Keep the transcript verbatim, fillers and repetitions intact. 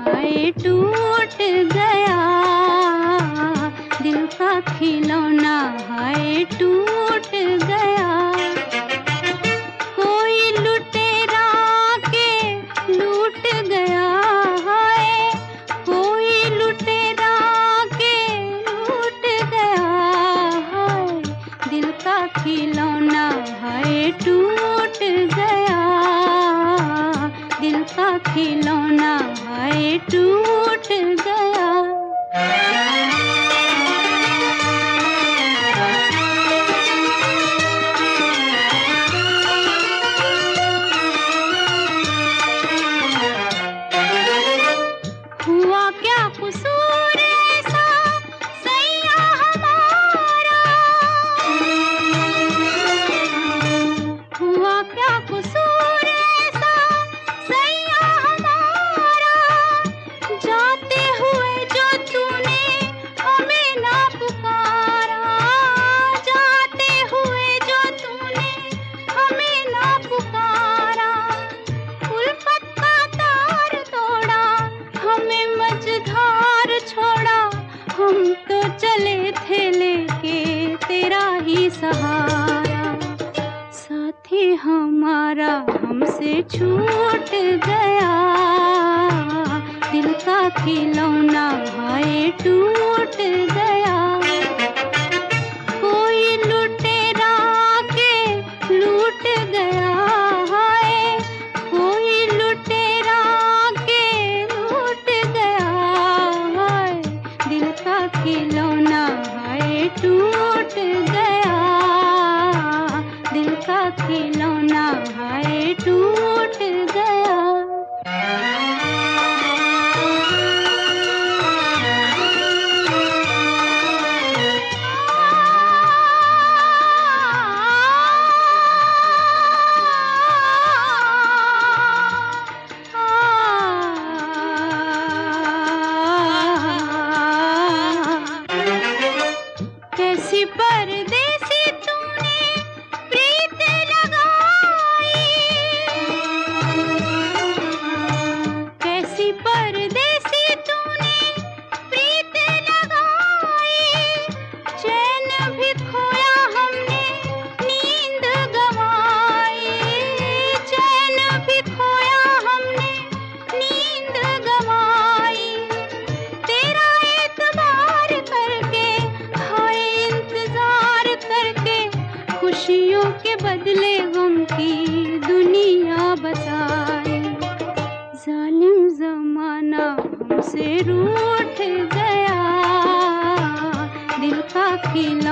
हाय टूट गया, दिल का खिलौना हाय टूट गया। कोई लुटेरा के लूट गया हाय, कोई लुटेरा के लूट गया हाय, दिल का खिलौना हाय टूट गया, दिल का खिलौना हाय टूट गया। हुआ क्या कसूर ऐसा सैया हमारा, हुआ क्या कसूर ऐसा सैया हमारा, जाते हुए जो तूने हमें ना पुकारा, जाते हुए जो तूने हमें ना पुकारा। उल्फत का तार तोड़ा, हमें मझधार छोड़ा, हम तो चले थे लेके तेरा ही सहारा। साथी हमारा हमसे छूट गया, दिल का खिलौना हाय टूट गया। कोई लुटेरा के लूट गया हाय, कोई लुटेरा के लूट गया हाय, दिल का खिलौना हाय टूट गया, दिल का खिलौना हाय टूट गया। कैसी परदेसी तूने प्रीत लगाई, कैसी परदेसी तूने प्रीत लगाई, चैन भी खोया हमने नींद गंवाई, चैन भी खोया हमने नींद गंवाई। तेरा एतबार करके हाय इंतजार करके, खुशियों के बदले गम की दुनिया बसाई। जालिम जमाना हमसे रूठ गया, दिल का खिलौना